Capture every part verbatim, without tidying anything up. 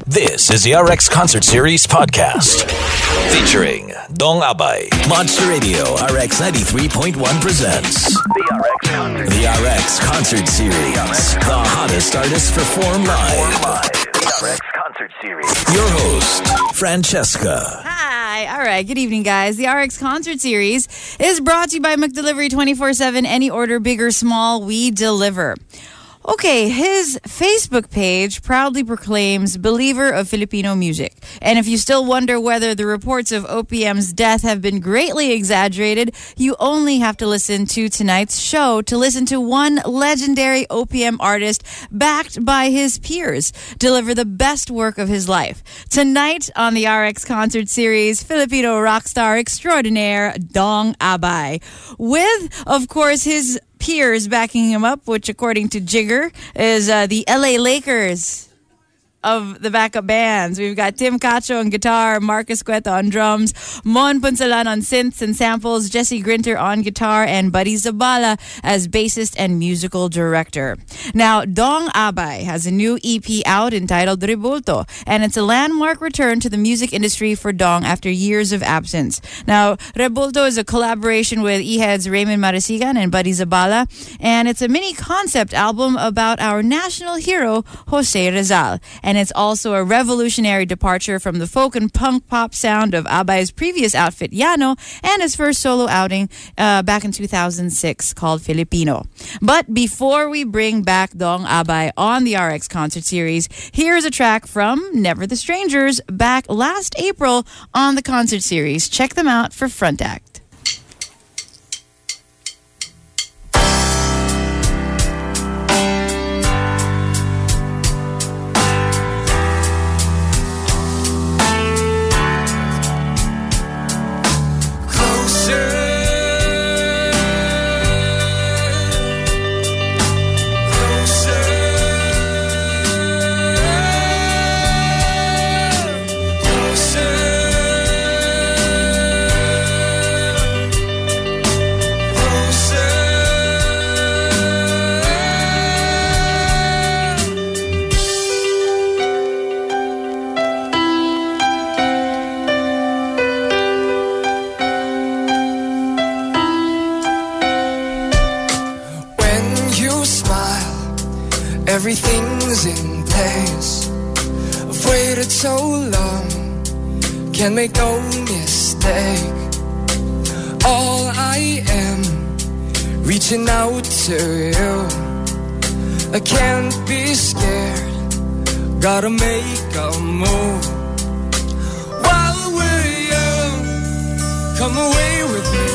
This is the R X Concert Series podcast featuring Dong Abay. Monster Radio R X ninety-three point one presents The R X Concert, the R X Concert Series. The hottest artists perform live. The R X Concert Series. Your host, Francesca. Hi. All right. Good evening, guys. The R X Concert Series is brought to you by McDelivery twenty-four seven. Any order, big or small, we deliver. Okay, his Facebook page proudly proclaims believer of Filipino music. And if you still wonder whether the reports of O P M's death have been greatly exaggerated, you only have to listen to tonight's show to listen to one legendary O P M artist backed by his peers deliver the best work of his life. Tonight on the R X Concert Series, Filipino rock star extraordinaire Dong Abay. With, of course, his peers backing him up, which according to Jigger is uh, the L A Lakers of the backup bands. We've got Tim Cacho on guitar, Marcus Cueto on drums, Mon Punsalan on synths and samples, Jesse Grinter on guitar, and Buddy Zabala as bassist and musical director. Now, Dong Abay has a new E P out entitled Rebulto, and it's a landmark return to the music industry for Dong after years of absence. Now, Rebulto is a collaboration with E-Heads Raymond Marasigan and Buddy Zabala, and it's a mini concept album about our national hero, Jose Rizal. And it's also a revolutionary departure from the folk and punk pop sound of Abay's previous outfit, Yano, and his first solo outing uh, back in two thousand six called Filipino. But before we bring back Dong Abay on the R X Concert Series, here's a track from Never the Strangers back last April on the Concert Series. Check them out for Front Act. Everything's in place. I've waited so long, can't make no mistake. All I am, reaching out to you. I can't be scared, gotta make a move. While we're young, come away with me.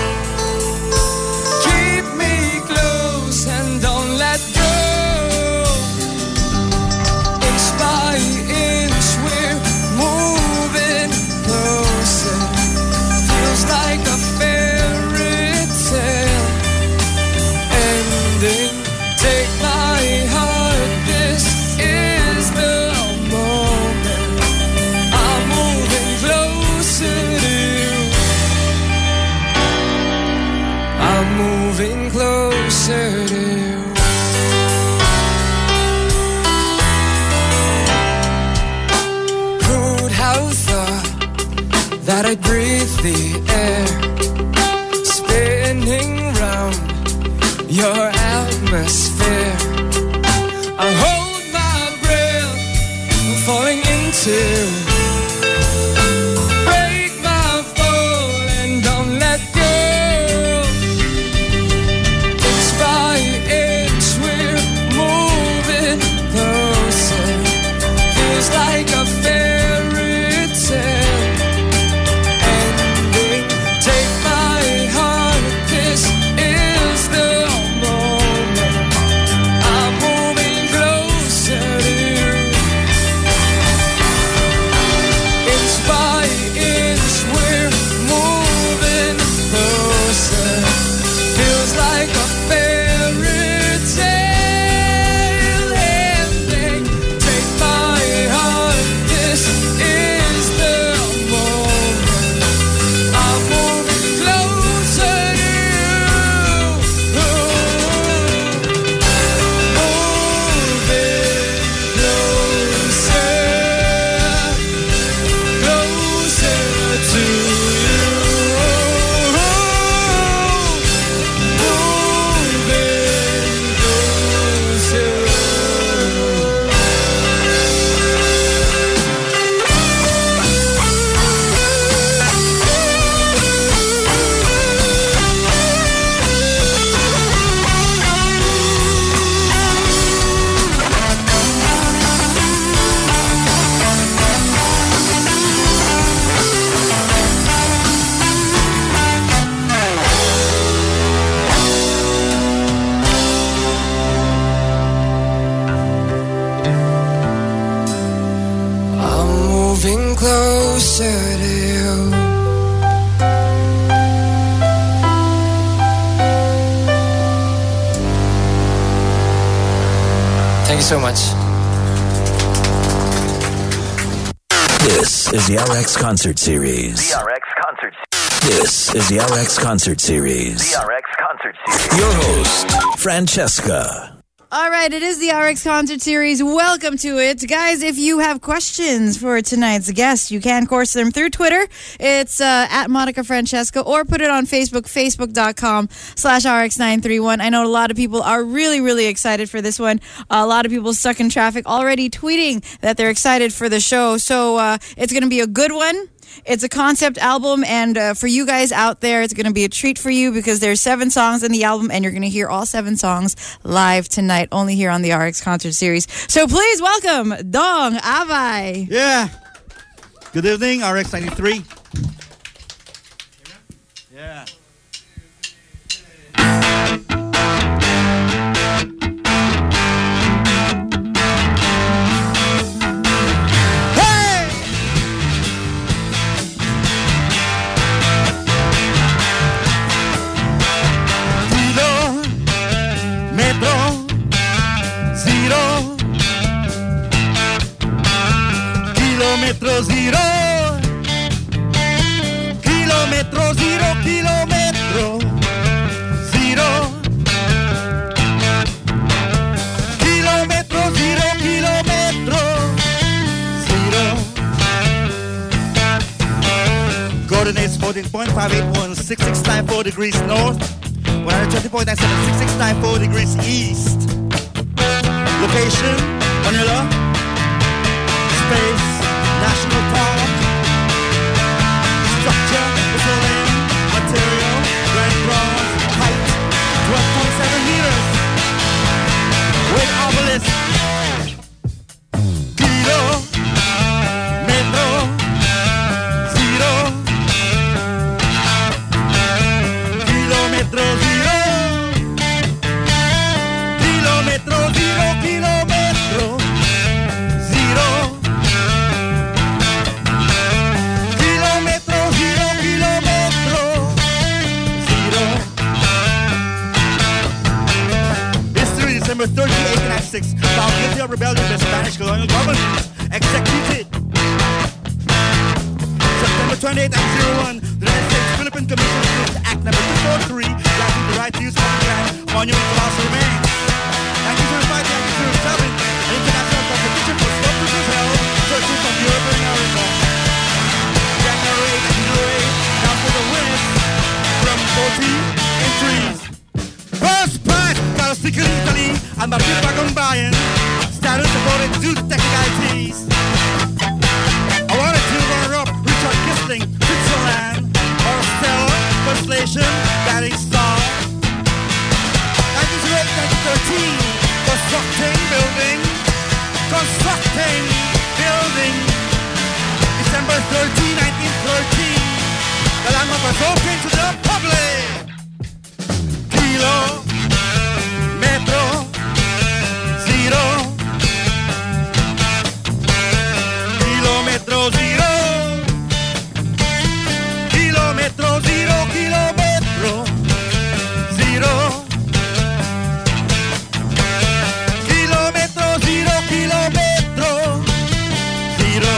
Keep me close and don't let go. By inch we're moving closer. Feels like a fairy tale ending. Take my heart, this is the moment. I'm moving closer to you. I'm moving closer to you. That I breathe the air, spinning round your atmosphere. I hold my breath, I'm falling into. Break my fall and don't let go. Inch by inch we're moving closer. Feels like a fairy tale. moving closer to you. Thank you so much. This is the R X Concert Series. The R X Concert This is the R X Concert Series. The R X Concert Series. Your host, Francesca. All right, it is the R X Concert Series. Welcome to it. Guys, if you have questions for tonight's guest, you can course them through Twitter. It's uh, at Monica Francesca, or put it on Facebook, facebook.com slash RX931. I know a lot of people are really, really excited for this one. Uh, a lot of people stuck in traffic already tweeting that they're excited for the show. So uh, it's going to be a good one. It's a concept album, and uh, for you guys out there, it's going to be a treat for you because there's seven songs in the album, and you're going to hear all seven songs live tonight, only here on the R X Concert Series. So please welcome Dong Abay. Yeah. Good evening, R X ninety-three. Yeah. Kilometro zero, kilometro zero, kilometro zero, kilometro zero, kilometro zero. Coordinates fourteen point five eight one, six six nine four degrees north, one hundred twenty point nine seven, six six nine four degrees east. Location, Manila, space, National Park. Structure, Brazilian. Material, red bronze. Height, twelve point seven meters. Weight obelisk. Kilo, metro, zero. Kilometro zero. Kilometro zero, kilometro zero. Kilometro zero, kilometro zero. History, December thirtieth, eighteen ninety-six. Found guilty of rebellion by Spanish colonial government. Executed. September twenty-eighth, nineteen oh one. The United States Philippine Commission approved Act number two forty-three, granting the right to use public land, monument to also remains. nineteen seventy-five to nineteen seventy-seven, an international competition for sculptures was held, searching from Europe and America. January eighth, nineteen oh eight, now for the winners from forty entries. First prize, Carlos Tickel in Italy, and Martin Wagon Bayern. Status awarded due to technicalities. Awarded to runner-up, Richard Kissling, Switzerland. Or Stella, Constellation, Batting Star. nineteen oh eight, nineteen thirteen, constructing building, constructing building. December thirteenth, nineteen thirteen, the landmark was open to the public. Kilo, metro, zero. Kilometro zero. Kilometro zero, kilometro zero. Kilometro zero, kilometro zero.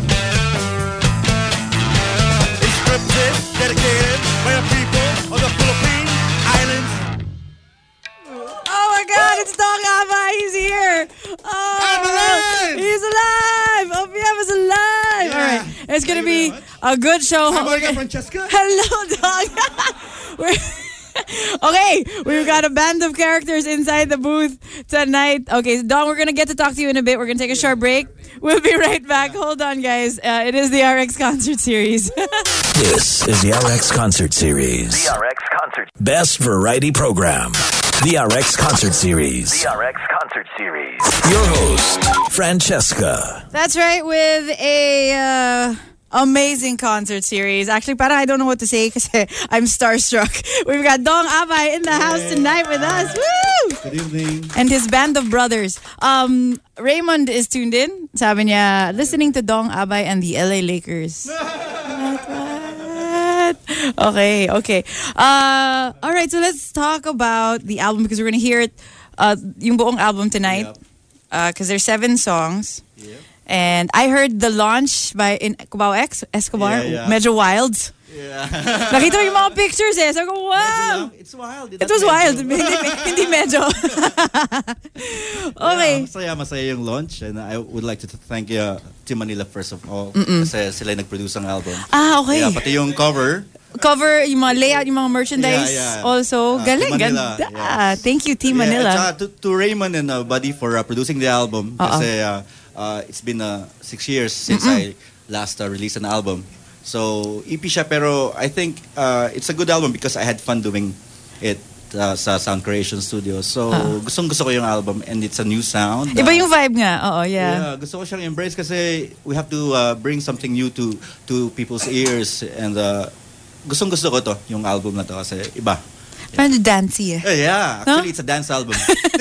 It's scripted, dedicated by the people of the Philippine Islands. Oh my God, it's Dong Abay. He's here. Oh, I'm alive! He's alive. O P M is alive. Yeah. All right, it's going to Thank be you very much. a good show. Hi, Monica Okay. Francesca. Hello, Dong. We're- Okay, we've got a band of characters inside the booth tonight. Okay, so Don, we're going to get to talk to you in a bit. We're going to take a short break. We'll be right back. Hold on, guys. Uh, it is the R X Concert Series. This is the R X Concert Series. The R X Concert. Best variety program. The R X Concert Series. The R X Concert Series. Your host, Francesca. That's right, with a uh, Amazing concert series. Actually, parang I don't know what to say kasi I'm starstruck. We've got Dong Abay in the house tonight with us. Woo! Good evening. And his band of brothers. Um, Raymond is tuned in. Sabi niya, listening to Dong Abay and the L A Lakers. What, what? Okay, okay. Uh, all right, so let's talk about the album because we're going to hear it, uh, yung buong album tonight. Yep. Because there's seven songs. Yep. And I heard the launch by in Cubao X, Escobar, Yeah, yeah. medyo wild. Yeah. Nakita ko yung mga pictures eh. Sabi ko, wow! It's wild. It was wild. hindi, hindi medyo. Okay. Yeah, masaya, masaya yung launch. And I would like to thank uh, Team Manila first of all. Kasi sila yung nag-produce ang album. Ah, okay. Yeah, pati yung cover. Cover, yung mga layout, yung mga merchandise Yeah, yeah. also. Uh, Galing, Team Manila, ganda. yes. Thank you, Team Yeah, Manila. at saka to, to Raymond and uh, Buddy for uh, producing the album. Uh-oh. Kasi uh, uh, it's been uh, six years since I last uh, released an album. So, E P siya, pero I think uh, it's a good album because I had fun doing it uh, sa Sound Creation Studio. So, Uh-oh. gustong gusto ko yung album and it's a new sound. Iba Uh, yung vibe nga. Oo, yeah. Yeah, gusto ko siyang embrace kasi we have to uh, bring something new to to people's ears and uh, gustong gusto ko to, yung album na to kasi iba. Parang dancey eh. Eh, yeah, actually Huh? it's a dance album.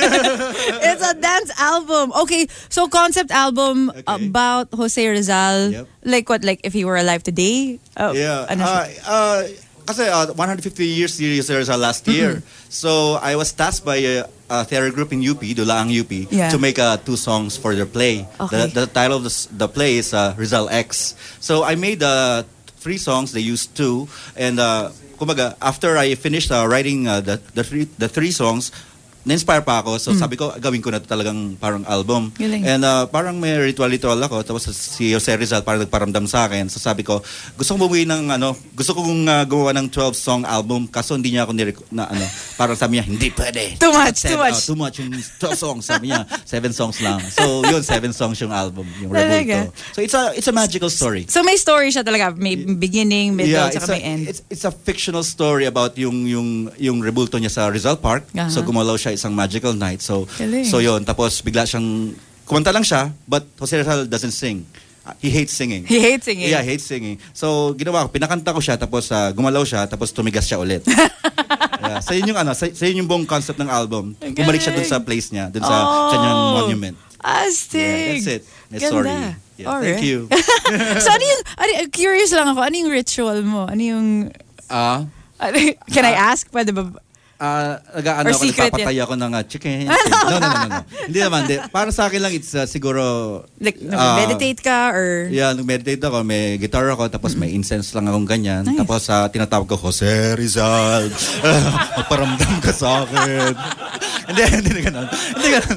It's a dance album. Okay, so concept album Okay. about Jose Rizal. Yep. Like what? Like if he were alive today? Oh, Yeah. ano Uh, siya? uh, kasi uh, one hundred fifty years series uh, last year. So I was tasked by a, a theater group in U P, Dulaang U P, Yeah. to make uh, two songs for their play. Okay. The, the title of the, s- the play is uh, Rizal X. So I made uh, three songs. They used two. And uh, kumbaga, after I finished uh, writing uh, the, the, three, the three songs, na-inspire pa ako. So sabi ko, gawin ko na to talagang parang album. Galing. And uh, parang may ritual-ritual ako. Tapos si Jose Rizal parang nagparamdam sa akin. So sabi ko, gusto kong bumuwi ng ano, gusto kong uh, gumawa ng twelve-song album. Kaso hindi niya ako nirec- na ano, parang sabi niya, hindi pwede. Too much, too Seven- much. uh, too much yung twelve songs. Sabi niya, seven songs lang. So yun, seven songs yung album, yung Talaga? Rebulto. So it's a it's a magical story. So may story siya talaga. May beginning, middle, Yeah, saka it's a, may end. it's, it's a fictional story about yung yung yung rebulto niya sa Rizal Park. Aha. So gumalaw siya isang magical night. So Galing. so yun, tapos bigla siyang kumanta lang siya, but Jose Rizal doesn't sing. Uh, he hates singing. He hates singing. Yeah, he hates singing. So ginawa ko, pinakanta ko siya, tapos uh, gumalaw siya, tapos tumigas siya ulit. Yeah, so yun yung ano, sa, sa yun yung buong concept ng album. Bumalik siya dun sa place niya, dun sa Oh. kanyang monument. Astig. Yeah, that's it. That's Ganda. sorry. Yeah, Alright. thank you. So ano yung, ano, curious lang ako, ano yung ritual mo? Ano yung, Ah, ano, can I ask? Pwede ba? Ah, nag-ano Or ako, secret nagpapatay ako ng uh, chicken. no, no, no, no, no. Hindi naman. Di. Para sa akin lang, it's uh, siguro... Like, ah, meditate ka or? Yeah, nag-meditate ako. May guitar ako, tapos may incense lang akong ganyan. Nice. Tapos uh, tinatawag ko, Jose Rizal, magparamdam ka sa akin. Hindi, hindi na ganun. Hindi ganun.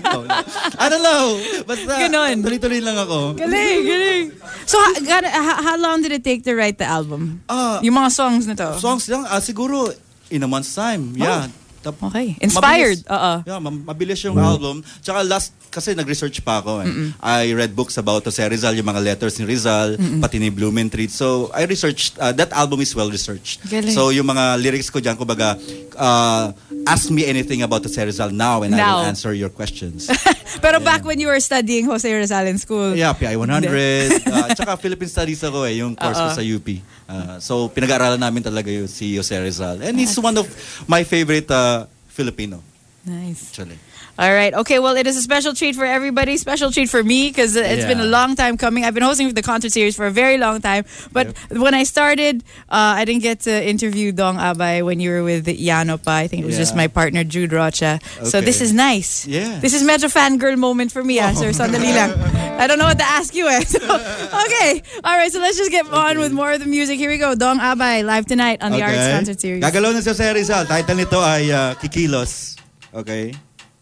I don't know. Basta, Ganon. tuloy-tuloy lang ako. Galing, galing. So, ha, gana- ha- how long did it take to write the album? Ah, Yung mga songs na to? songs lang, ah, siguro in a month's time. Yeah. Tap- Okay. Inspired. Mabilis. Oo. Yeah, ma- mabilis yung album. Tsaka last, kasi nag-research pa ako eh. I read books about Jose Rizal, yung mga letters ni Rizal, pati ni Blumentritt. So, I researched, uh, that album is well-researched. Galing. So, yung mga lyrics ko dyan, kumbaga, uh, ask me anything about Jose Rizal now and I Now. will answer your questions. Pero back when you were studying Jose Rizal in school. Yeah, P I one hundred. uh, tsaka Philippine Studies ako eh, yung course ko Oo. sa U P. Uh, so, pinag-aaralan namin talaga yung si Jose Rizal. And he's one of my favorite uh, Filipino, Nice. actually. All right. Okay. Well, it is a special treat for everybody. Special treat for me because it's Yeah. been a long time coming. I've been hosting the concert series for a very long time. But when I started, uh, I didn't get to interview Dong Abay when you were with Yano pa. I think it was just Yeah. my partner, Jude Rocha. So Okay. this is nice. Yeah. This is medyo fangirl moment for me, ah, sir. Sandali lang. I don't know what to ask you. Eh. So, okay. All right. So let's just get on with more of the music. Here we go. Dong Abay live tonight on the Arts Concert Series. Gagalaw na si Jose Rizal. Title nito ay uh, Kikilos. Okay.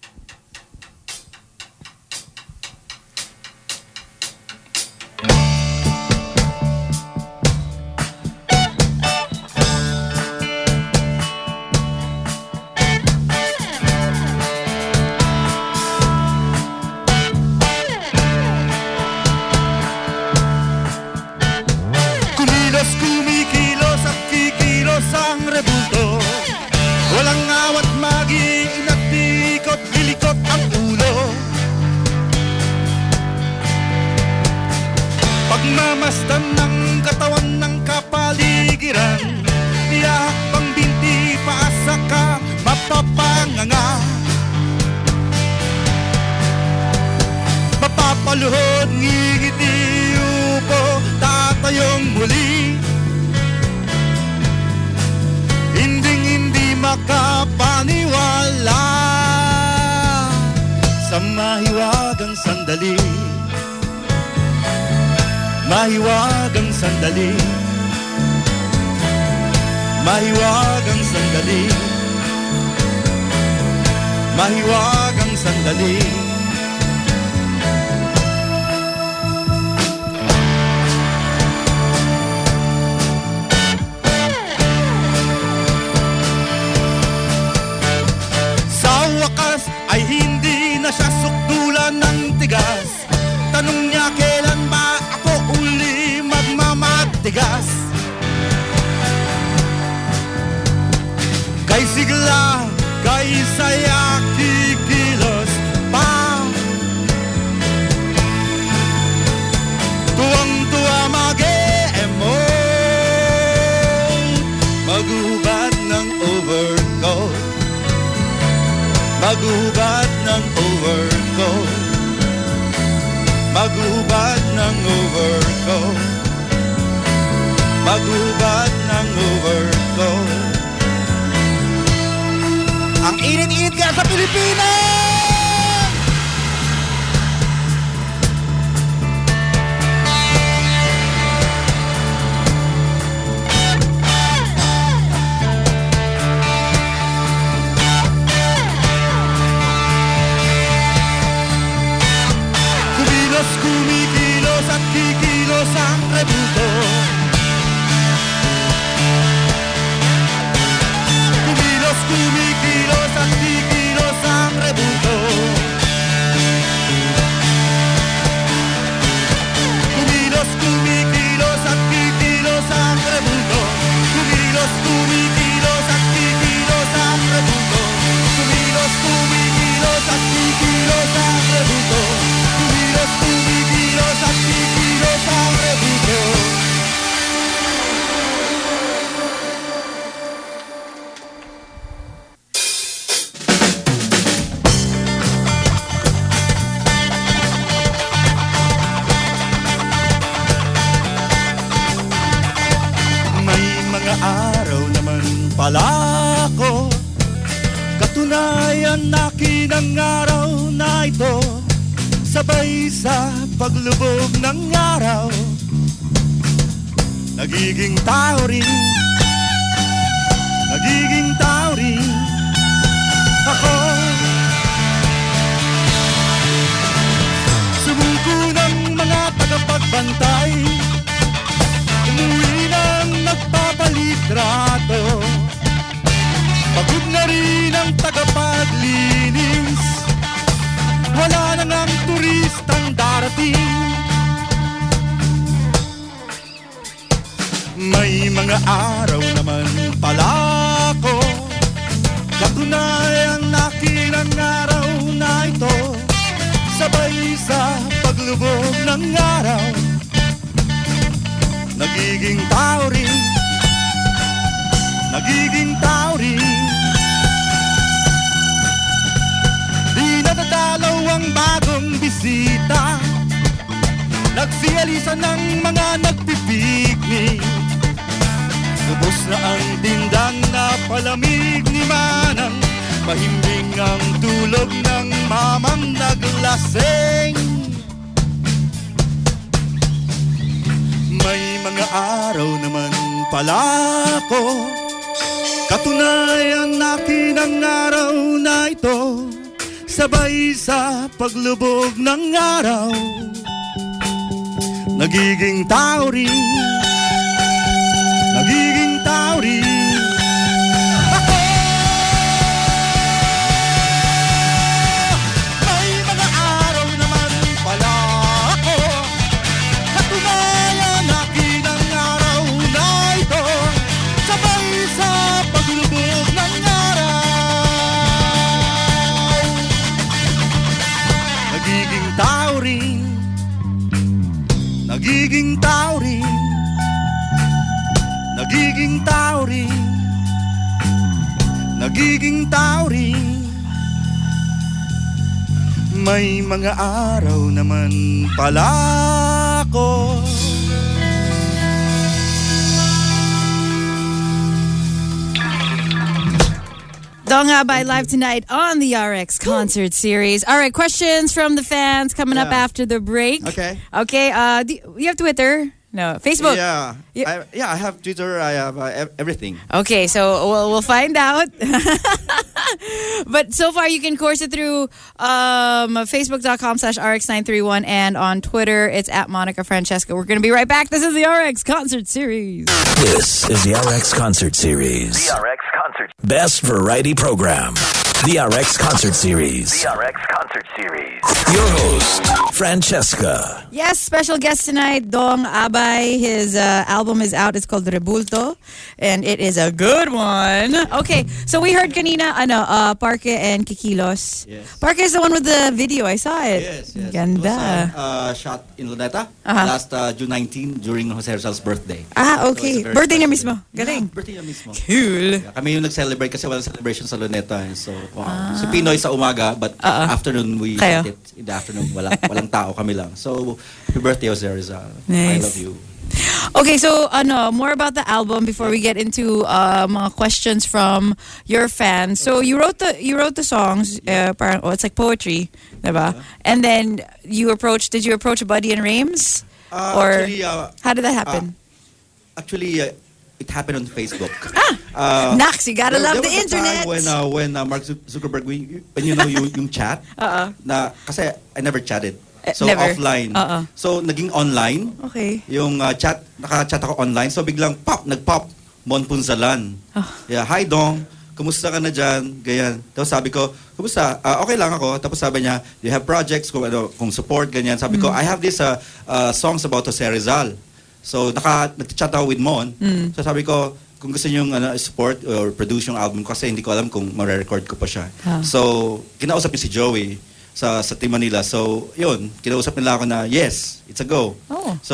Kumilos, kumikilos at kikilos ang rebulto. Walang awat, magi, inat, di ko Pagmamasdan ng katawan ng kapaligiran, iyak pang binti, paasa ka, mapapanganga. Mapapaluhod, ngingiti, upo, tatayong muli. Hinding-hindi makapaniwala sa mahiwagang sandali. Mahiwagang sandali, mahiwagang sandali, mahiwagang sandali. Sa wakas ay hindi na siya sukdulan ng tigas. Tanong niya kailan ba ako uli magmamatigas. Kay sigla, kay saya, kikilos pa. Tuwang-tuwa mag-e-emote, maghubad ng overcoat, maghubad ng overcoat, maghubad ng overcoat, maghubad ng overcoat. Ang init-init nga sa Pilipinas! Kumilos, kumikilos at kikilos ang rebuto. Kumilos, kumikilos at kikilos ang rebuto. Kumilos, kumikilos at kikilos ang rebuto. Kumilos, kumikilos at kikilos ang rebuto. Kumilos, kumikilos at kikilos ang rebuto. Kumilos, kumikilos at kikilos ang rebuto. May mga araw naman pala ako, katunayan akin ang araw na ito. Sabay sa paglubog ng araw, nagiging tao rin, nagiging tao rin ako. Sumuko ng mga tagapagbantay, umuwi ng nagpapalitrato, pagod na rin ang tagapaglinis, wala na ngang turistang darating. May mga araw naman pala ako, katunayan akin ang araw na ito. Sabay sa paglubog ng araw, nagiging tao rin, nagiging tao rin. Di nadadalaw ang bagong bisita, nagsialisa ng mga nagpipiknik. Subos na ang tindang na palamig ni Manang, mahimbing ang tulog ng mamang naglaseng. May mga araw naman pala ako, katunayan akin ang araw na ito. Sabay sa paglubog ng araw, nagiging tao rin, nagiging tao rin ako. May mga araw naman pala ako, katunayan akin ang araw na ito. Sabay sa paglubog ng araw, nagiging tao rin, Nagiging tao rin, nagiging tao rin, nagiging tao rin. May mga araw naman pala ako. Dong Abay live tonight on the R X Concert Series. All right, questions from the fans coming up Yeah. after the break. Okay. Okay, uh, do you have Twitter? No, Facebook. Yeah, You- I, yeah. I have Twitter. I have uh, ev- everything. Okay, so we'll, we'll find out. But so far, you can course it through um, facebook.com slash RX931 and on Twitter, it's at Monica Francesca. We're going to be right back. This is the R X Concert Series. This is the R X Concert Series. The R X Concert. Best variety program. The R X Concert Series. The R X Concert Series. Your host, Francesca. Yes, special guest tonight, Dong Abay. His uh, album is out. It's called Rebulto, and it is a good one. Okay, so we heard kanina, ano, uh, Parque and Kikilos. Yes. Parque is the one with the video. I saw it. Yes, yes. Ganda. It was, uh, uh, shot in Luneta Uh-huh. last uh, June nineteenth during Jose Rizal's birthday. Ah, So okay. it's a very Birthday niya special mismo. day. Galing. Yeah, birthday niya mismo. Cool. Yeah, kami yung nag-celebrate kasi walang celebration sa Luneta. eh. So, wow. Si Pinoy sa umaga, but Uh-uh. afternoon we Kayo? shot it. In the afternoon, wala, walang tao kami lang. So, happy birthday, Jose Rizal. I Nice. love you. Okay, so ano, more about the album before we get into uh, mga questions from your fans. So you wrote the you wrote the songs, uh, parang, oh, it's like poetry, diba? And then you approached. Did you approach Buddy and Rames, Uh, or actually, uh, how did that happen? Actually, uh, it happened on Facebook. ah, Uh, Nax, you gotta there- love there the was a time internet. When uh, when uh, Mark Zuc- Zuckerberg, we, when you know yung, yung chat, Uh-uh. na kasi I never chatted. Eh, So never? offline. Uh-uh. So naging online. Okay. Yung uh, chat, naka-chat ako online. So biglang pop, nag-pop. Mon Punzalan. Oh. Yeah, hi Dong. Kumusta ka na dyan? Ganyan. Tapos sabi ko, kumusta? Ah, okay lang ako. Tapos sabi niya, you have projects, kung, ano, kung support, ganyan. Sabi ko, I have this uh, uh, songs about Jose Rizal. So naka, nag-chat ako with Mon. So sabi ko, kung gusto nyo ano, support or produce yung album ko, kasi hindi ko alam kung ma-record ko pa siya. Ah. So, kinausap niya si Joey sa sa Team Manila. So, yun, kinausap nila ako na, yes, it's a go. Oh. So,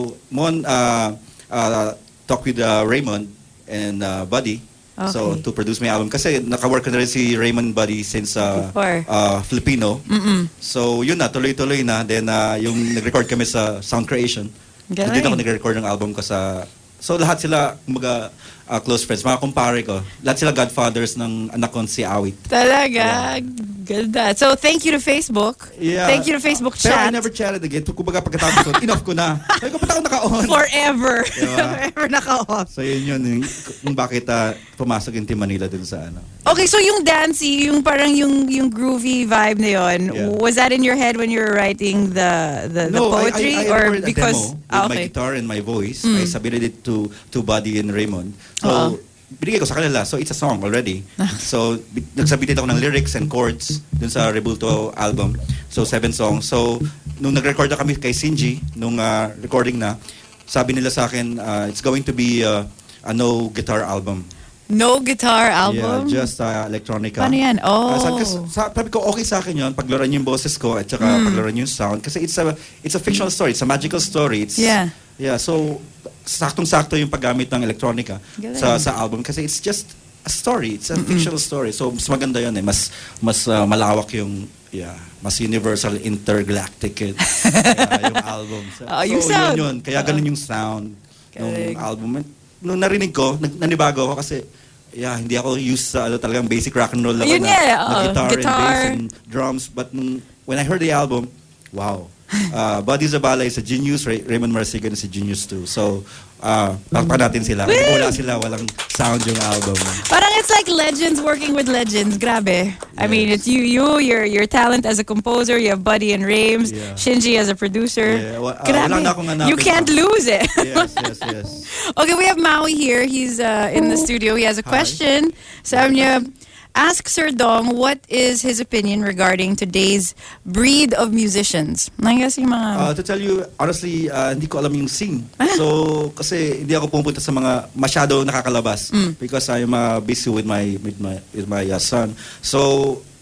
Mon uh, uh, talk with uh, Raymond and uh, Buddy. So, Okay. to produce my album. Kasi naka-work na rin si Raymond Buddy since uh, Before. uh, Filipino. Mm-mm. So, yun na, tuloy-tuloy na. Then, uh, yung nag-record kami sa Sound Creation. Galing. Dito ako nag-record ng album ko sa... So, lahat sila, mga uh, close friends, mga kumpare ko. Lahat sila godfathers ng anak ko si Awit. Talaga. Ganda. So thank you to Facebook. Yeah. Thank you to Facebook Pero I chat. never chatted again. Kumbaga pagkatapos ko, inoff ko na. Sabi ko, ba't ako naka-on? Forever. Diba? Forever naka-off. So, yun yun. Yung, kung bakit uh, pumasok yung Team Manila dun sa ano. Okay, so yung dancey, yung parang yung yung groovy vibe na yun, Yeah. was that in your head when you were writing the the, the No, I- poetry I, I, or recorded because a demo with ah, my okay. guitar and my voice. I submitted it to to Buddy and Raymond. So, Oo. binigay ko sa kanila. So, it's a song already. So, bi- nagsubmit ako ng lyrics and chords dun sa Rebulto album. So, seven songs. So, nung nag-record na kami kay Sinji, nung uh, recording na, sabi nila sa akin, uh, it's going to be uh, a no guitar album. No guitar album? Yeah, just uh, electronica. Paano yan? Oh. Uh, sabi, ko- sa- sabi ko, okay sa akin yun, paglaruan yung boses ko at saka Mm. paglaruan yung sound. Kasi it's a, it's a fictional story. It's a magical story. It's, Yeah. Yeah, so, saktong-sakto yung paggamit ng electronica Galing. sa sa album. Kasi it's just a story. It's a fictional story. So, mas maganda yun eh. Mas, mas uh, malawak yung, yeah, mas universal, intergalactic yun, yeah, yung album. So, Ah, yung so, sound. Yun, yun. Kaya ganun yung sound Galing. ng album. Nung narinig ko, nag, nanibago ako kasi yeah, hindi ako used sa ano, talagang basic rock and roll lang Yun na, nga, na oo. guitar, Guitar. and bass and drums. But nung, when I heard the album, wow. Uh, Buddy Zabala is a genius. Ray- Raymond Marsigan is a genius too. So, uh, palakpakan natin sila. Kung wala sila, walang sound yung album. Parang it's like legends working with legends. Grabe. I mean, it's you, you, your your talent as a composer. You have Buddy and Rames, Yeah. Shinji as a producer. Yeah, wa- uh, Grabe. wala na akong hanapin You can't pa. lose it. Yes, yes, yes. Okay, we have Maui here. He's uh, in the studio. He has a question. Sabi niya, ask Sir Dong what is his opinion regarding today's breed of musicians. I guess yung mga... Uh, to tell you, honestly, uh, hindi ko alam yung scene. So, kasi hindi ako pumunta sa mga masyado nakakalabas because I'm uh, busy with my with my with my uh, son. So,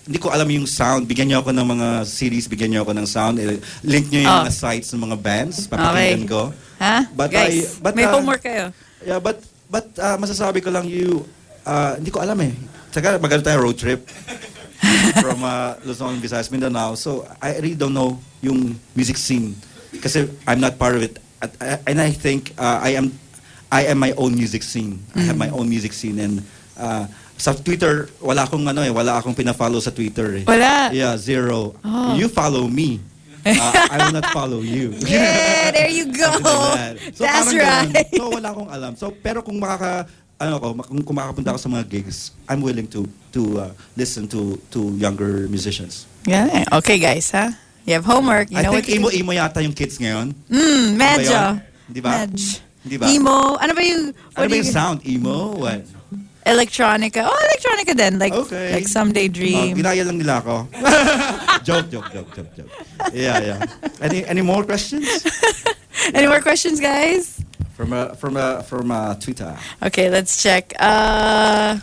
hindi ko alam yung sound. Bigyan niyo ako ng mga series, bigyan niyo ako ng sound. Eh, link niyo yung Oh. mga sites ng mga bands, papakinggan Okay. ko. Ha? But Guys, I- but, may uh, homework kayo. Yeah, but but uh, masasabi ko lang you uh, hindi ko alam eh. Saka maganda tayo road trip from uh, Luzon, Visayas, Mindanao. So I really don't know yung music scene kasi I'm not part of it. At, uh, and I think uh, I am I am my own music scene. I have my own music scene and uh, sa Twitter wala akong ano eh, wala akong pina-follow sa Twitter eh. Wala. Yeah, zero. You follow me. Uh, I will not follow you. Yeah, there you go. Something like that. So, That's parang ganun. right. So wala akong alam. So pero kung makaka ano ko, kung, kung makakapunta ako sa mga gigs, I'm willing to to uh, listen to to younger musicians. Yeah. Okay, guys, ha? You have homework. You I know think what to emo do. emo yata yung kids ngayon. Mm, medyo. Di ba? Medyo. Di ba? Emo. Ano ba yung... Ano what ba do yung you- sound? Emo? What? Electronica. Oh, electronica then. Like, Okay. like Someday Oh, Dream. ginaya lang nila ako. joke, joke, joke, joke, joke. Yeah, yeah. Any any more questions? Any more questions, guys? From uh, from uh, from uh, Twitter. Okay, let's check. Uh,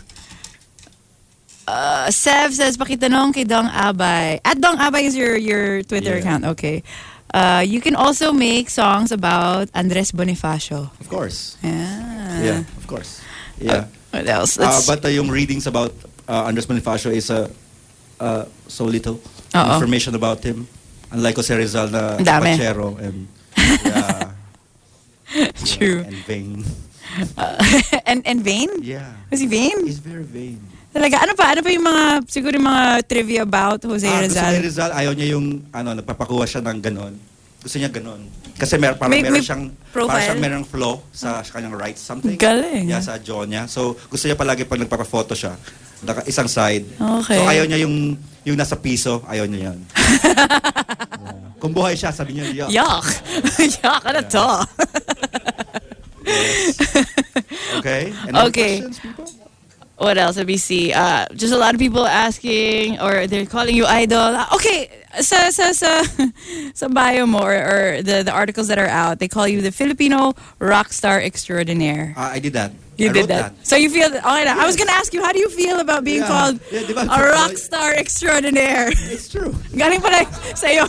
uh, Sev says, pakitanong kay Dong Abay. At Dong Abay is your, your Twitter Yeah. account. Okay. Uh, you can also make songs about Andres Bonifacio. Of course. Yeah. Yeah, of course. Yeah. What else? Uh, Let's, but uh, yung readings about uh, Andres Bonifacio is uh, uh, so little Oo. information about him. Unlike Jose Rizal na Ang dami. pachero and yeah, True. and vain. Uh, and, and vain? Yeah. Was he vain? He's very vain. Talaga, ano pa? Ano pa yung mga, siguro yung mga trivia about Jose Ah, gusto Rizal? ni Rizal, ayaw niya yung, ano, nagpapakuha siya ng ganon. Gusto niya ganon. Kasi mer parang May- meron may siyang, profile? parang siyang merong flow sa, sa kanyang right something. Galing. Yeah, sa jaw niya. So, gusto niya palagi pag nagpapaphoto siya, naka, isang side. Okay. So, ayaw niya yung, yung nasa piso, ayaw niya yan. Yeah. Kung buhay siya, sabi niya, yuck. Yuck. Yuck, ano to? Okay? Any Okay. questions, people? What else? Let me see. Uh, just a lot of people asking, or they're calling you idol. Ah, Okay, sa sa sa sa bio mo or, or the the articles that are out, they call you the Filipino rock star extraordinaire. Ah, I did that. You I did wrote that. So you feel that? Okay, na. I was gonna ask you, how do you feel about being Yeah. called Yeah, di ba? a rock star extraordinaire? It's true. Galing pala sa'yo.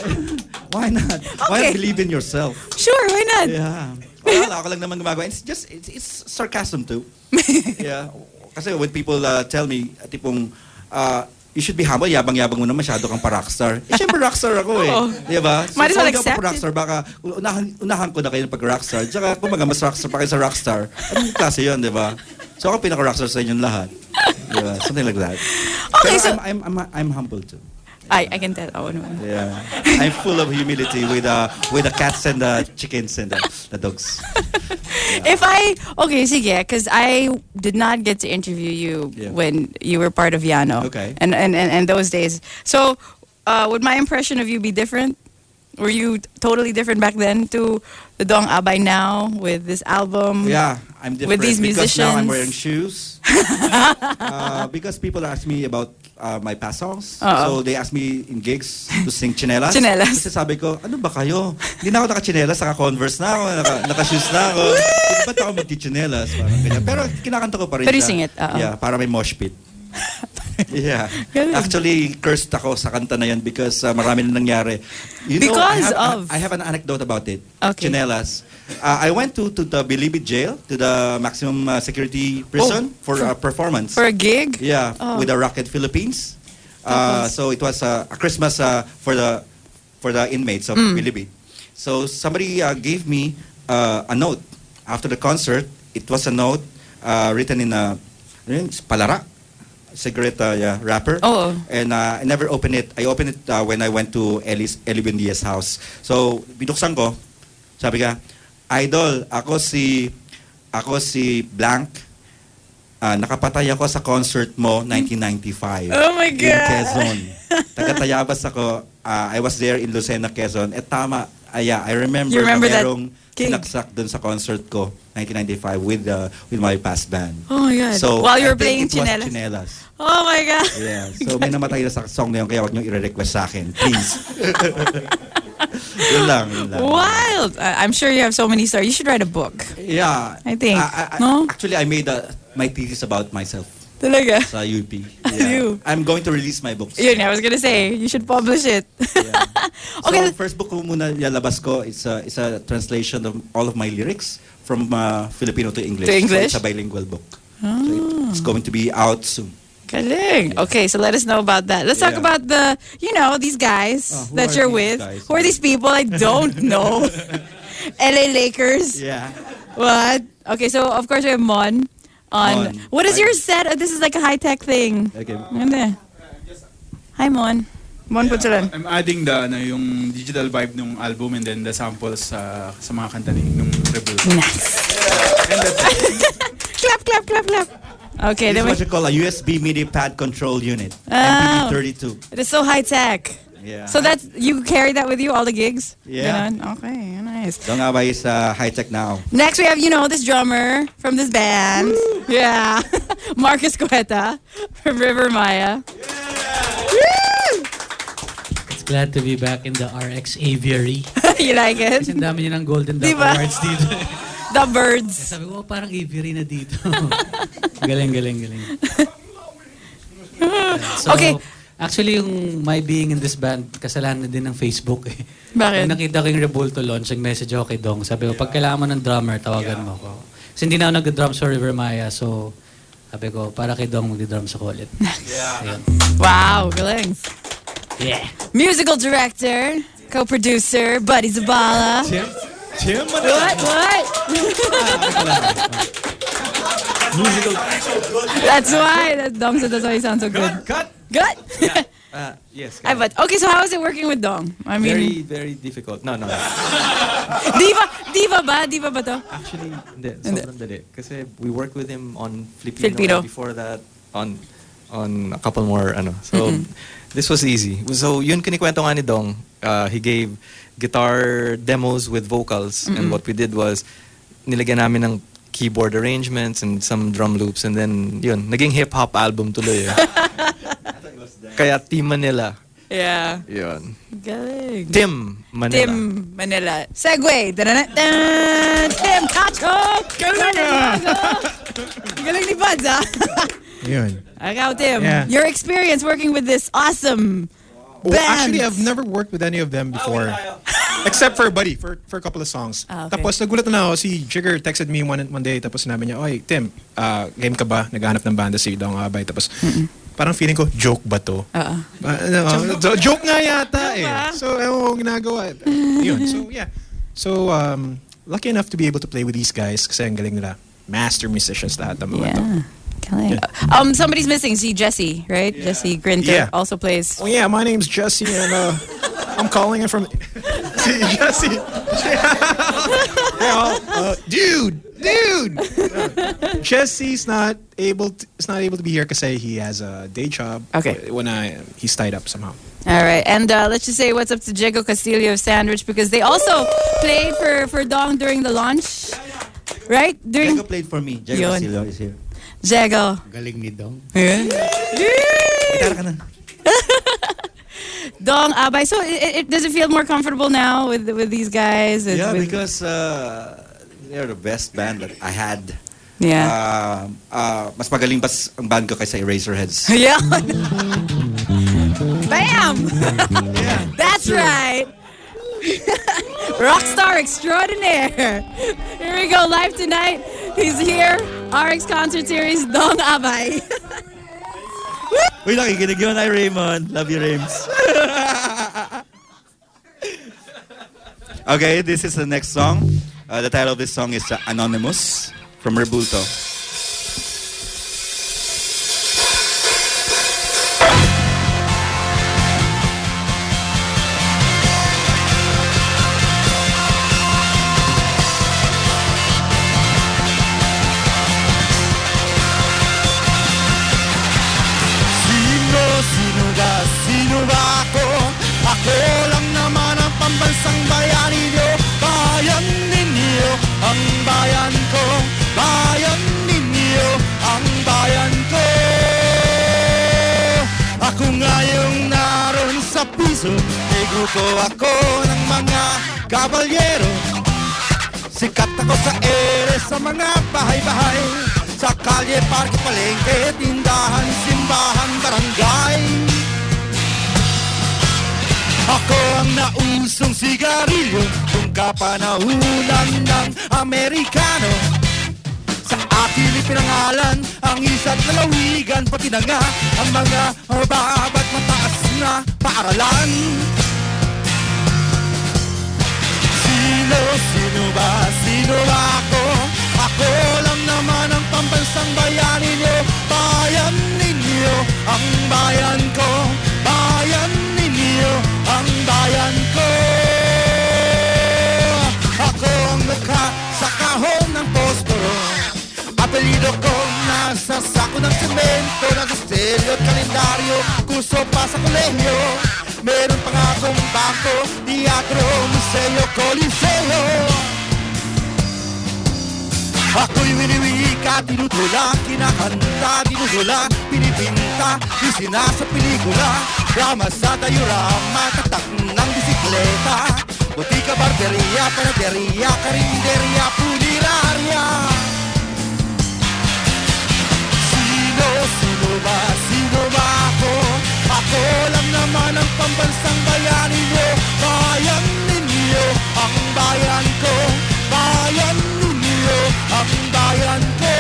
Why not? Why Okay. not believe in yourself? Sure, why not? Yeah. Wala, ako lang naman gumagawa. It's just, it's, it's sarcasm too. Yeah. Kasi when people uh, tell me, uh, tipong, uh, you should be humble, yabang-yabang mo na masyado kang pa-rockstar. Eh, syempre rockstar ako eh. Oo. Di ba? So, Might as well kung hindi ako accept pa-rockstar, baka unahan, unahan ko na kayo ng pag-rockstar. Tsaka, kumaga, mas rockstar pa kayo sa rockstar. Anong klase yun, di ba? So, ako pinaka-rockstar sa inyong lahat. Di ba? Something like that. Okay, Pero so- I'm, I'm, I'm, I'm humble too. I, I can tell. Oh, no. Yeah. I'm full of humility with uh, with the cats and the chickens and the, the dogs. If I okay, sige, because I did not get to interview you Yeah. when you were part of Yano. Okay. And and, and, and those days. So, uh, would my impression of you be different? Were you totally different back then to the Dong Abay now with this album? Yeah, I'm different With these because now I'm musicians. wearing shoes. uh, because people ask me about uh, my past songs. Oo. So they ask me in gigs to sing Chinelas. Chinelas. Kasi sabi ko, ano ba kayo? Hindi na ako naka-chinelas, naka-converse na ako, naka- naka-shoes na ako. Hindi ba't ako magti-chinelas? Parang ganyan. Pero kinakanta ko pa rin Pero you siya. sing it, oo. Yeah, para may mosh pit. Yeah. Galing. Actually, cursed ako sa kanta na yan because uh, marami na nangyari. You know, Because I have, of? I have an anecdote about it. Okay. Chinelas. Uh, I went to, to the Bilibid jail, to the maximum uh, security prison Oh, for a performance. For a gig? Yeah, Oh. with the Rocket Philippines. Uh, Tapos? so it was uh, a Christmas uh, for the for the inmates of Mm. Bilibid. So somebody uh, gave me uh, a note after the concert. It was a note uh, written in a ano yun, palara, cigarette uh, yeah, wrapper. Oo. And uh, I never opened it. I opened it uh, when I went to Eli's, Eli Buendia's house. So binuksan ko. Sabi ka, Idol, ako si ako si Blank. Ah, nakapatay ako sa concert mo nineteen ninety-five. Oh my In God. Quezon. Taga-Tayabas ako. Ah, I was there in Lucena, Quezon. Eh tama, ah, yeah, I remember, You remember na that merong gig? sinaksak dun sa concert ko nineteen ninety-five with uh, with my past band. Oh my God. So, While you were I playing think it was Chinelas? Chinelas. Oh my God. Yeah. So may namatay na sa song na yun kaya wag niyo i-request sa akin, please. Yun lang, yun lang. Wild. I- I'm sure you have so many stories. You should write a book. Yeah. I think. I, I, No? Actually, I made a, my thesis about myself. Talaga? Sa U P. Yeah. I'm going to release my books. Yun, I was gonna say, you should publish it. Yeah. Okay. So, first book ko muna lalabas ko, it's a, it's a translation of all of my lyrics from uh, Filipino to English. To English? So, it's a bilingual book. Oh. So, it's going to be out soon. Galing. Okay, so let us know about that. Let's talk Yeah. about the, you know, these guys Oh, who that are you're these with. guys? Who are these people? I don't know. L A Lakers. Yeah. What? Okay, so of course we have Mon. On Mon. what is Hi. your set? Oh, this is like a high tech thing. Okay. Ganda. Hi, Mon. Mon Putsalan. I'm adding the ano, yung digital vibe ng album and then the samples sa sa mga kanta ni nung Rebel. Nice. And that's it. Clap, clap, clap, clap. Okay, This then is we, what you call a U S B MIDI pad control unit. Oh. M P D thirty-two. it is so high tech. Yeah. So that's you carry that with you all the gigs. Yeah. Ganon? Okay, nice. Dong Abay is uh, high tech now. Next we have you know this drummer from this band. Yeah, Marcus Cueta from River Maya. It's glad to be back in the R X Aviary. You like it? Kasi ang dami niya ng Golden Duck Diba? Awards dito. The birds. Sabi ko, oh, parang aviary na dito. galing, galing, galing. So, Okay. actually, yung my being in this band, kasalanan din ng Facebook eh. Bakit? Nung nakita ko yung Rebulto launch, nag-message ako kay Dong. Sabi ko, pag kailangan mo ng drummer, tawagan mo ko. Kasi hindi na ako nag-drums sa River Maya, so sabi ko, para kay Dong mag-drums ako ulit. Yeah. Wow, galing. Yeah. Musical director, co-producer, Buddy Zabala. Tim? Tim? What? What? Musical. That's why. That Dong said that's why he sounds so good. Cut! Good. Uh, yes. I but okay. So how is it working with Dong? I mean, Very, very difficult. No, no. diva, diva ba? Diva ba to? Actually, hindi. Hindi. Sobrang dali. Kasi we worked with him on Filipino. Filipino. And before that, on on a couple more, ano. So, this was easy. So, yun kinikwento nga ni Dong. Uh, he gave guitar demos with vocals. And what we did was, nilagyan namin ng keyboard arrangements and some drum loops. And then, yun, naging hip-hop album tuloy. Eh. Kaya Team Manila. Yeah. Yun. Galing. Tim Manila. Tim Manila. Segway. Da-da-da-da. Tim Cacho. Galing ni Bago. Galing ni Buds, ah. Yun. Ikaw, Tim. Yeah. Your experience working with this awesome Well, band. actually, I've never worked with any of them before. Except for Buddy, for for a couple of songs. Ah, okay. Tapos nagulat na ako, si Jigger texted me one, one day, tapos sinabi niya, oy, Tim, uh, game ka ba? Naghahanap ng banda si Dong Abay. Tapos parang feeling ko, joke ba to? Oo. Uh, no, jo- joke nga yata eh. So, ewan ko ginagawa. Yun. So, yeah. So, um, lucky enough to be able to play with these guys kasi ang galing nila. Master musicians lahat ng mga to. Yeah. Galing. Um, somebody's missing. See Jesse, right? Jesse Grinter Yeah. also plays. Oh yeah, my name's Jesse and uh, I'm calling it from see, Jesse. Yeah, uh, dude, dude. Uh, Jesse's not able to, is not able to be here because he has a day job. Okay. When I he's tied up somehow. All right, and uh, let's just say what's up to Diego Castillo of Sandwich because they also played for for Dong during the launch, right? During Jago played for me. Jago Yun. Castillo is here. Diego. Galing ni Dong. Gitara ka na. Dong Abay. So it, it does it feel more comfortable now with with these guys? With- Yeah, with- because uh, they're the best band that I had. yeah. Uh, uh, mas magaling pa s- ang band ko kaysa Eraserheads. Yeah. Bam! That's right. Rockstar extraordinaire. Here we go, live tonight. He's here. R X Concert Series, Dong Abay. Uy, nakikinig yun. Hi, Raymond. Love you, Rames. Okay, this is the next song. Uh, the title of this song is uh, Anonymous from Rebulto. Sino, sino ka, sino ba ako? Ako lang naman ang pambansang bayani nyo. Bayan ninyo, ang bayan ko. Bayan ninyo, ang bayan ko. Ako ngayong naroon sa piso. May grupo ako ng mga kabalyero. Sikat ako sa ere sa mga bahay-bahay. Sa kalye, parke, palengke, tindahan, simbahan, barangay. Ako ang nausong sigarilyo kung kapanahunan ng Amerikano. Sa akin ipinangalan ang isa't lalawigan, pati na nga ang mga mababa't mataas na paaralan. Sino, sino ba, sino ba ako? Ako lang naman ang pambansang bayani nyo. Bayan ninyo, ang bayan ko. Bayan ninyo, ang bayan ko. Ako ang mukha sa kahon ng posporo. Apelido ko nasa sako ng semento. Nag-estelyo at kalendaryo, kurso pa sa kolehiyo. Meron pa nga akong bangko, teatro, museo, koliseo. Ako'y winiwika, tinutula, kinakanta, dinudula, pinipinta, isina sa pelikula. Drama sa diorama, tatak ng bisikleta. Butika, barberia, panaderia, karinderia, punerarya. Sino, sino ba, sino ba ako? Ako lang naman ang pambansang bayani nyo. Bayan ninyo, ang bayan ko. Bayan ninyo, ang bayan ko.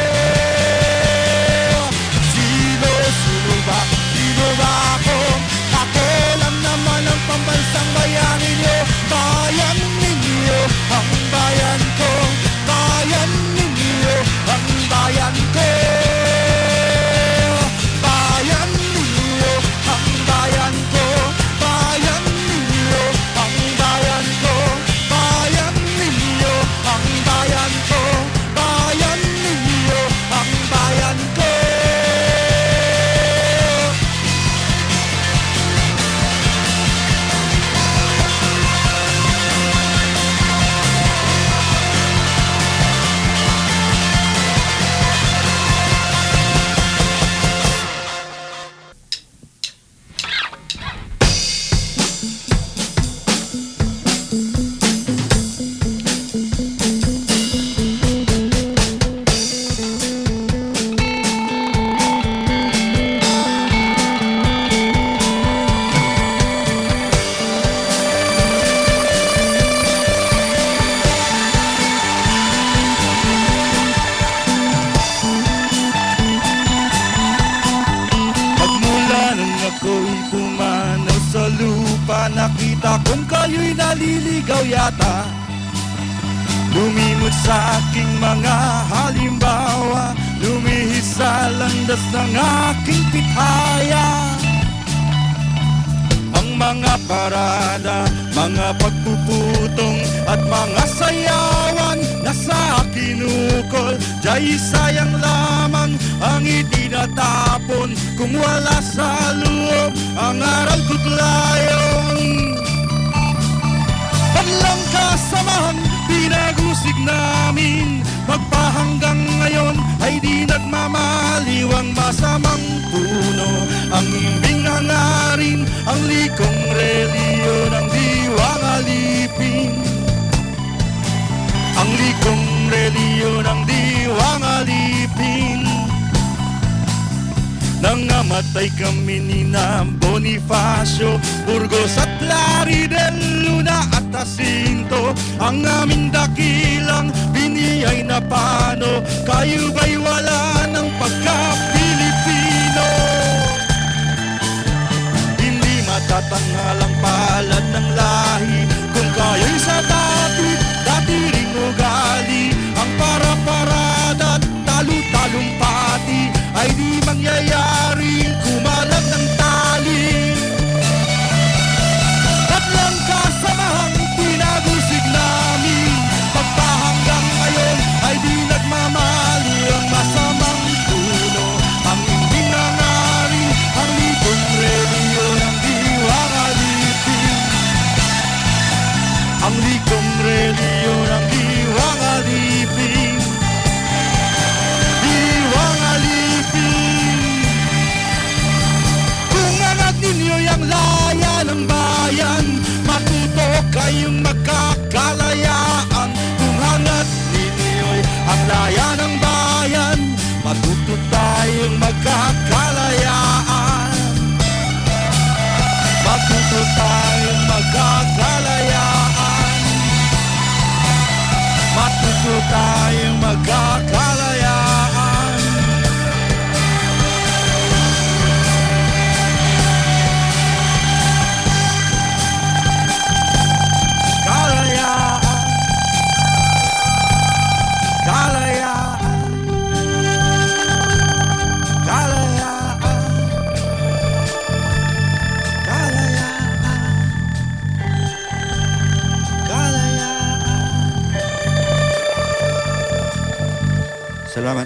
Sino, sino ba, sino ba ako? Ako lang naman ang pambansang bayani nyo. Bayan ninyo, ang bayan ko. Bayan ninyo, ang bayan ko. Bayan ninyo, ang bayan ko. Bayan ninyo, ang bayan ko. Bayan ninyo, ang bayan ko. Bayan ninyo, ang bayan ko. Magmula nang ako'y pumanaw sa lupa, nakita kong kayo'y naliligaw yata. Lumimot sa aking mga halimbawa, lumihis sa landas ng aking pitaya. Ang mga parada, mga pagpuputong at mga sayawan na sa akin ukol, diya'y sayang lamang ang itinatapon kung wala sa loob ang aral ko't layon. Panlang kasamahang pinag-usig namin, magpahanggang ngayon ay di nagmamaliw ang masamang puno. Ang imbing hangarin, ang likong reliyon ng diwang alipin. Ang likong reliyon ng diwang alipin. Nangamatay kami ni na Bonifacio, Burgos at Lari del Luna at Jacinto. Ang aming dakilang biniyay na pano, kayo ba'y wala ng pagka-Pilipino? Hindi matatanggal ang palad ng lahi kung kayo'y sa dati, dati ring ugali. Ang para-parada at talu-talumpati ay di mangyayaring kumalag ng tali. Tatlong kasamahang pinag-usig namin, pagpahanggang ngayon ay di nagmamali ang masamang puno. Ang hindi nangarin, ang likong reliyon ng diwang alipin. Ang likong Dito tayo magkakalayaan. Kalayaan, kalayaan, kalayaan, kalayaan, kalayaan. Salamat.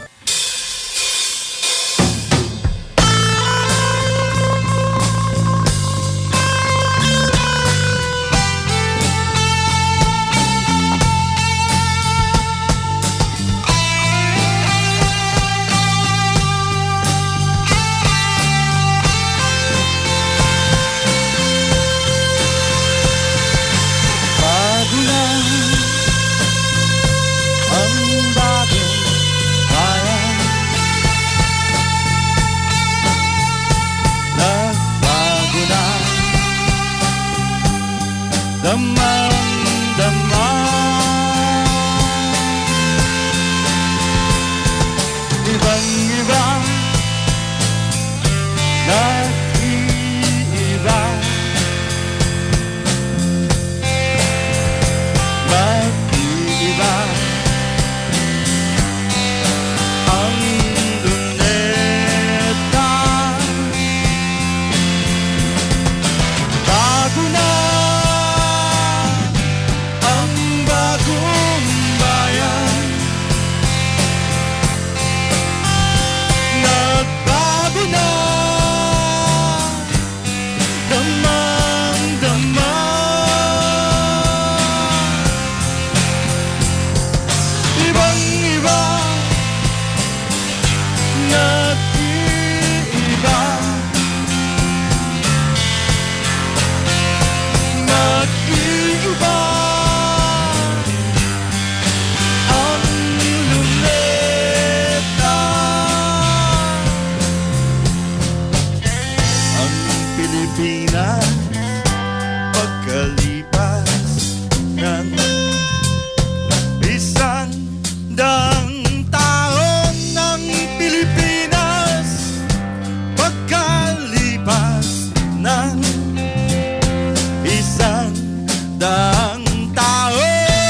Bago na ang bagong bayan, nagbago na damang-dama. Ibang-iba, nag-iiba, mag-iiba ang luneta. Bago na ang bagong bayan, nagbago na damang-dama. Ibang-iba, nag-iiba, nag-iiba ang luneta. Ang Pilipinas pagkalipas ng isang daang taon, ng Pilipinas pagkalipas ng isang daang taon.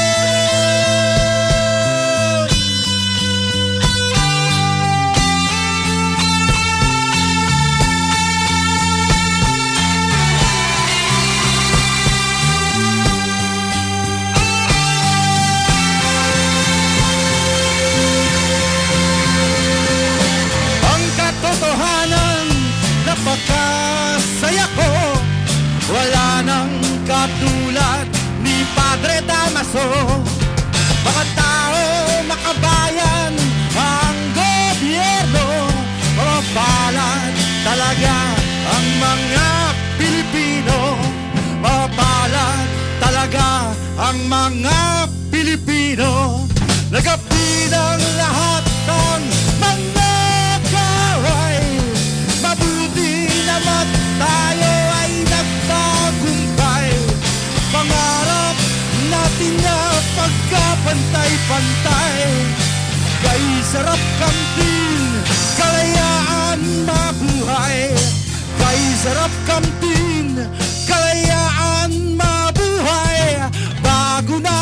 Ang katotohanan, napakasaya ko. Wala nang katulad ni Padre Damaso. Makatao, makabayan, ang gobyerno. Mapalad talaga ang mga Pilipino. Mapalad talaga ang mga Pilipino. Nagabilang lahat ng mga kaway. Mabuti naman tayo ay nagtagumpay. Pangarap natin na pagkapantay-pantay. Kay sarap kamtin, kalayaan mabuhay. Kay sarap kamtin, kalayaan mabuhay. Bago na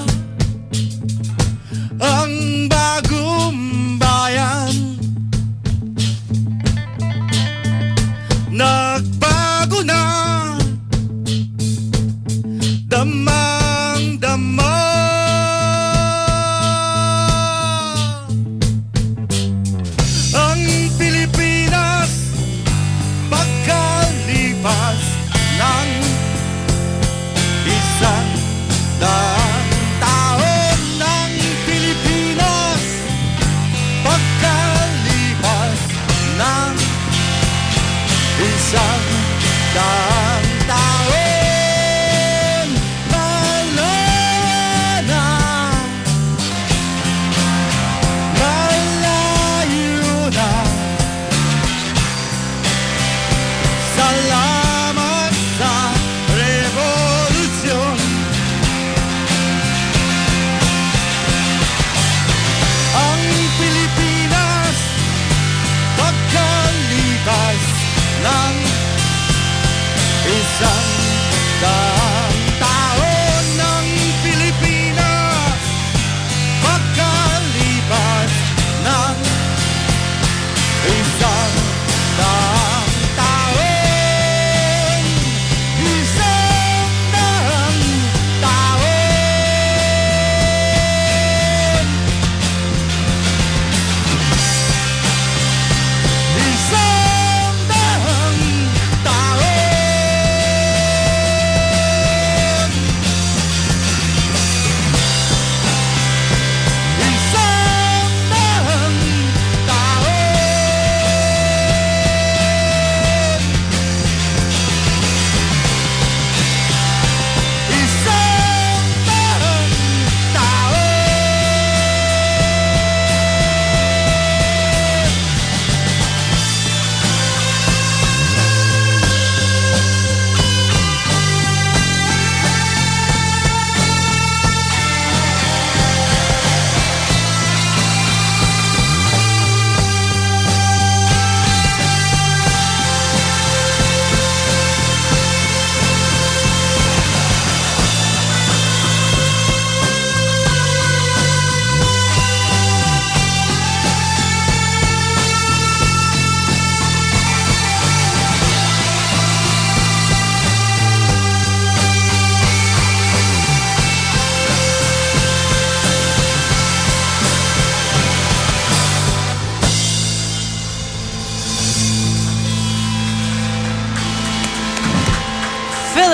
ang bagong bayan, nagbago na damang-dama. Ang Pilipinas pagkalipas ng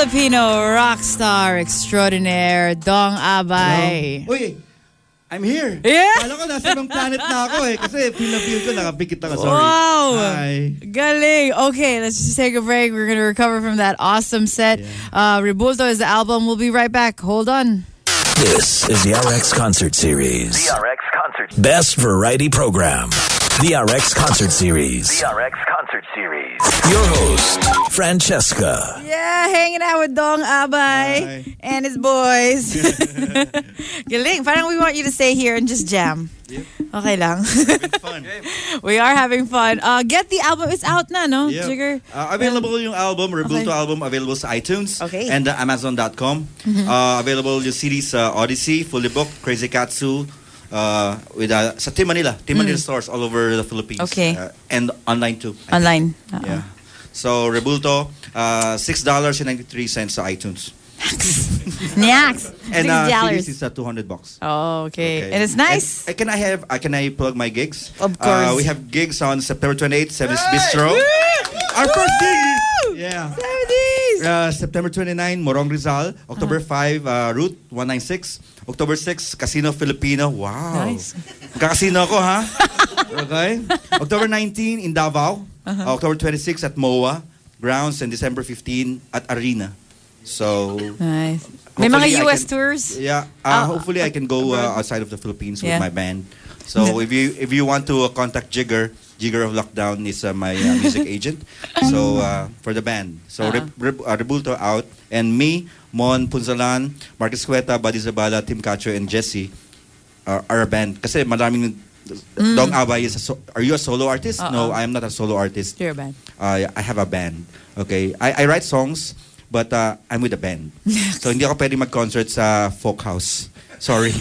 Filipino rock star extraordinaire, Dong Abay. Uy, I'm here. Yeah. Kala ko nasa ibang planet na ako eh. Kasi feel na feel ko, nakapikit ako. Sorry. Wow. Hi. Galing. Okay, let's just take a break. We're going to recover from that awesome set. Yeah. Uh, Rebulto is the album. We'll be right back. Hold on. This is the R X Concert Series. The R X Concert. Best variety program. The R X Concert Series. The R X Concert Series. Your host, Francesca. Yeah, hanging out with Dong Abay Hi. and his boys. Galing. Parang we want you to stay here and just jam. Yep. Okay lang. It's fun. We are having fun. Uh, get the album. It's out na, no? Yeah. Jigger? Uh, available yung album, Rebulto Okay. album, available sa iTunes Okay. and uh, Amazon dot com. Uh, available yung C D sa Odyssey, Fully Booked, Crazy Katsu, uh, with uh, sa Team Manila, Team Manila stores all over the Philippines. Okay. Uh, and online too. I Online. Uh-uh. think. Yeah. So Rebulto, uh, six dollars and ninety-three cents sa iTunes. Nyaks. And Six uh, C dollars. Ds is uh, two hundred bucks. Oh, okay. And it's nice. And, uh, can I have? Uh, can I plug my gigs? Of Uh, course. we have gigs on September twenty-eighth, Seven's Bistro. Our first gig. Yeah. seventies. Uh, September twenty-ninth, Morong Rizal. October fifth, uh, Route one ninety-six. October sixth, Casino Filipino. Wow. Nice. Kakasino ako, ha? Okay. October nineteenth in Davao. Uh, October twenty-sixth at M O A Grounds, and December fifteenth at Arena. So, Nice. May mga hopefully I U S can- tours? yeah. Uh, Ah, hopefully, I can go uh, outside of the Philippines Yeah. with my band. So if you if you want to uh, contact Jigger, Jigger of Lockdown is uh, my uh, music agent. So uh, for the band, so Uh-huh. Reb- Reb- uh, Rebulto out, and me, Mon Punzalan, Marcus Cueta, Buddy Zabala, Tim Cacho, and Jesse are, are a band. Kasi maraming Dong Abay is a so- are you a solo artist? Uh-uh. No, I am not a solo artist. You're a band. Uh, I have a band. Okay, I, I write songs, but uh, I'm with a band. So hindi ako pwede mag-concert sa folk house. Sorry.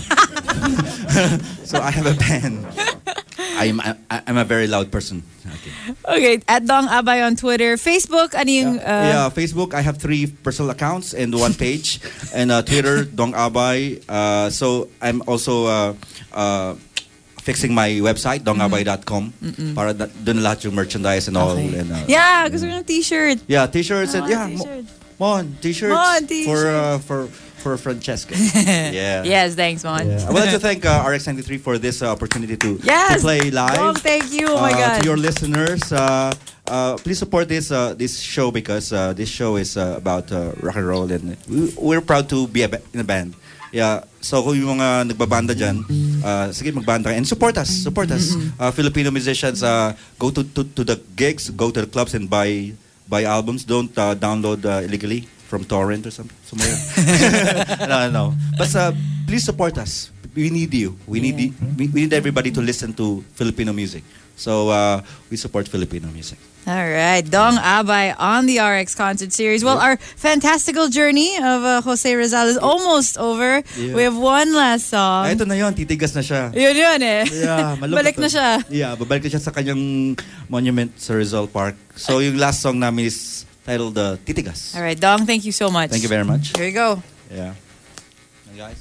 So I have a band. I'm I, I'm a very loud person. Okay. Okay, at Dong Abay on Twitter. Facebook, ano yung... Uh, yeah, Facebook, I have three personal accounts and one page. And uh, Twitter, Dong Abay. Uh, so I'm also uh, uh, fixing my website, dong abay dot com. Para da- dun lahat yung merchandise and all. Okay. And, uh, Yeah, gusto ko ng t-shirt. yeah, t-shirts and Oh, yeah, t-shirt. Mon, t-shirts Mon, for t-shirt. uh, for for Francesca. Yeah. Yes, thanks, Mon. I would like to thank uh, R X ninety-three for this uh, opportunity to, Yes. to play live. Oh, thank you. Oh, my Uh, God. To your listeners, uh, uh, please support this uh, this show because uh, this show is uh, about uh, rock and roll, and we, we're proud to be a ba- in a band. Yeah. So kung yung mga nagbabanda dyan, uh, sige magbanda kayo. And support us. Support us. Uh, Filipino musicians, uh, go to, to to the gigs, go to the clubs and buy buy albums. Don't uh, download uh, illegally from torrent or some, somewhere. No, no. But uh, please support us. We need you. We need the, we, we need everybody to listen to Filipino music. So uh, we support Filipino music. All right, Dong Abay on the R X Concert Series. Well, our fantastical journey of uh, Jose Rizal is almost over. Yeah. We have one last song. Ah, ito na yun. Titigas na siya. Yun yun eh. Yeah, malungkot Balik na to. siya. Yeah, babalik na siya sa kanyang monument sa Rizal Park. So yung last song namin is titled uh, Titigas. All right, Dong, thank you so much. Thank you very much. Here you go. Yeah. Hey guys.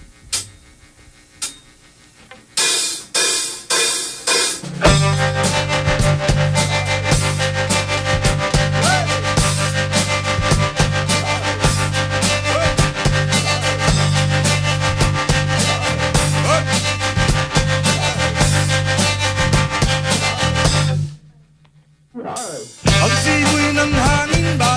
Ang simoy ng hangin ba?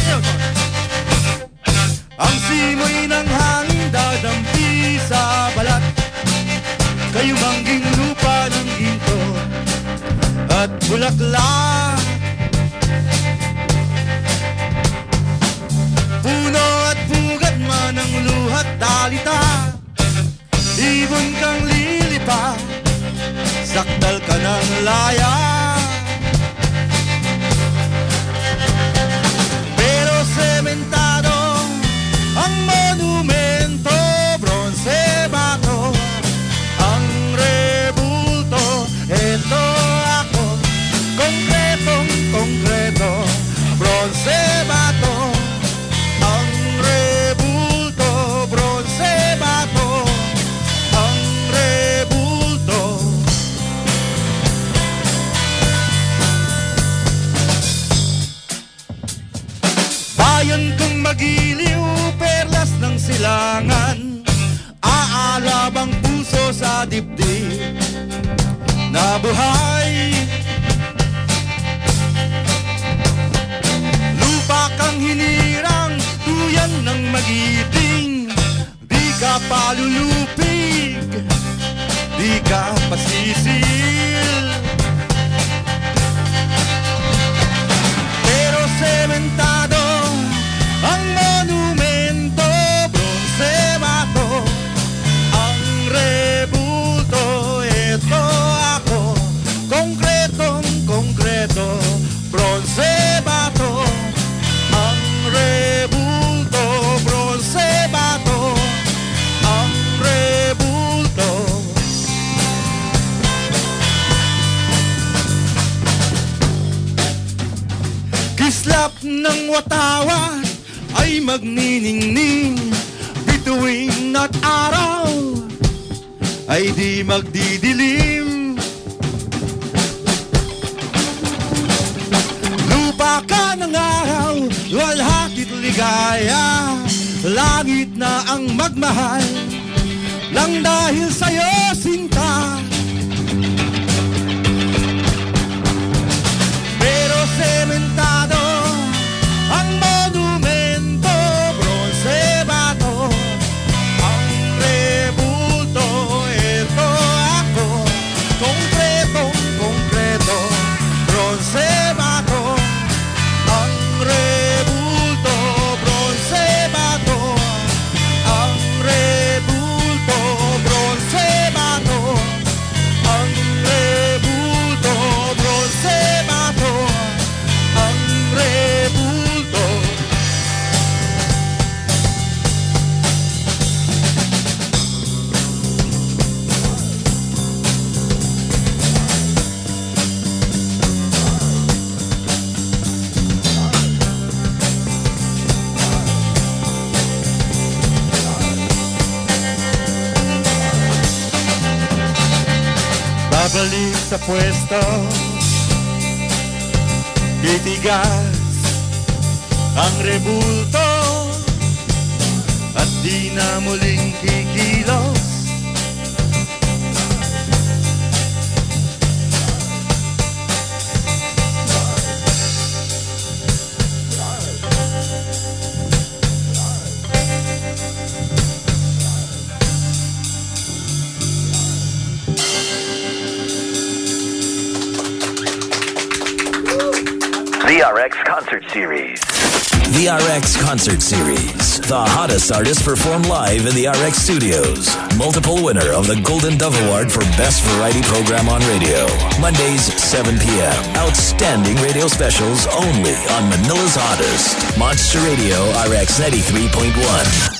Ang simoy ng hangin dadampi sa balat. Kayo mangging lupa ng ginto at bulaklak. Puno at pugad man ang luhat dalita. Ibon kang lilipa, sakdal ka ng laya. Pero sementado ang monumento, bronze bato, ang rebulto. Eto ako, konkretong konkreto, bronze bato, ang rebulto, bronze bato, ang rebulto. sa dibdib na buhay. Lupa kang hinirang, tuyan ng magiting. Di ka palulupig, di ka pasisil. Pero sementado ang monumento, bronze bato ang rebulto. Ito ako, konkretong konkreto, bronze bato ang rebulto, bronze bato ang rebulto. Kislap ng watawat ay magniningning, bituin at araw ay di magdidilim. Lupa ka ng araw, walhati't ligaya, langit na ang magmahal lang dahil sa'yo sinta. Pero sementado ang monumento, bronze bato ang rebulto. Ito ako, konkretong konkreto, bronze bato ang rebulto, bronze bato ang rebulto, bronze bato ang rebulto, bronze bato ang rebulto. Babalik sa pwesto, titigas ang rebulto at di na muling kikilos. The R X Concert Series. The R X Concert Series. The hottest artists perform live in the R X studios. Multiple winner of the Golden Dove Award for Best Variety Program on Radio. Mondays, seven p.m. Outstanding radio specials only on Manila's hottest. Monster Radio R X ninety-three point one.